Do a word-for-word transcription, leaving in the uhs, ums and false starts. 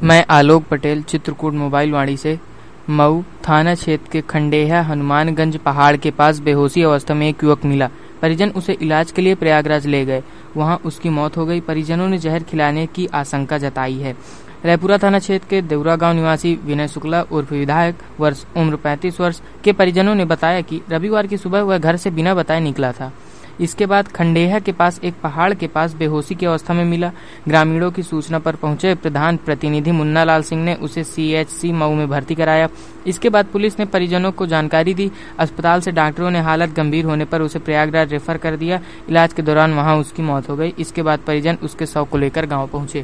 मैं आलोक पटेल, चित्रकूट मोबाइल वाणी से। मऊ थाना क्षेत्र के खंडेहा हनुमानगंज पहाड़ के पास बेहोशी अवस्था में एक युवक मिला। परिजन उसे इलाज के लिए प्रयागराज ले गए, वहां उसकी मौत हो गई। परिजनों ने जहर खिलाने की आशंका जताई है। रायपुरा थाना क्षेत्र के देवरा गांव निवासी विनय शुक्ला उर्फ विधायक वर्ष उम्र पैंतीस वर्ष के परिजनों ने बताया कि रविवार की सुबह वह घर से बिना बताए निकला था। इसके बाद खंडेहा के पास एक पहाड़ के पास बेहोशी की अवस्था में मिला। ग्रामीणों की सूचना पर पहुंचे प्रधान प्रतिनिधि मुन्ना लाल सिंह ने उसे सीएचसी मऊ में भर्ती कराया। इसके बाद पुलिस ने परिजनों को जानकारी दी। अस्पताल से डॉक्टरों ने हालत गंभीर होने पर उसे प्रयागराज रेफर कर दिया। इलाज के दौरान वहां उसकी मौत हो गई। इसके बाद परिजन उसके शव को लेकर गाँव पहुंचे।